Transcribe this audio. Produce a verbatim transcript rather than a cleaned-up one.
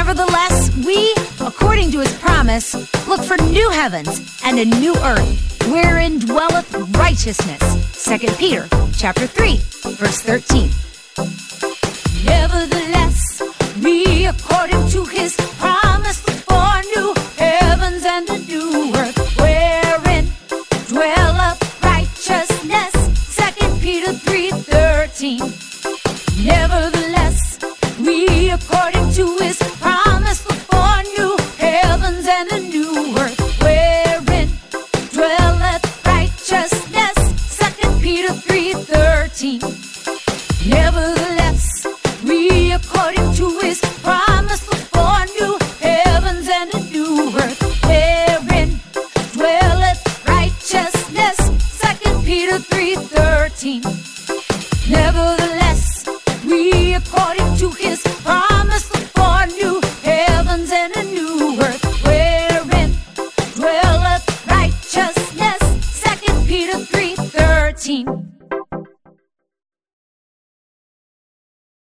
Nevertheless, we, according to his promise, look for new heavens and a new earth, wherein dwelleth righteousness. Second Peter chapter three, verse thirteen. Nevertheless, we, according to his promise, look for new heavens and a new earth, wherein dwelleth righteousness. Second Peter three thirteen. Nevertheless, we, according to his promise, look for new heavens and a new earth, wherein dwelleth righteousness. Second Peter three thirteen. Nevertheless, we, according to his promise, look for new heavens and a new earth, wherein dwelleth righteousness. Second Peter three thirteen. Nevertheless, we, according to his promise, look for new heavens and a new earth, wherein dwelleth righteousness. Second Peter three thirteen.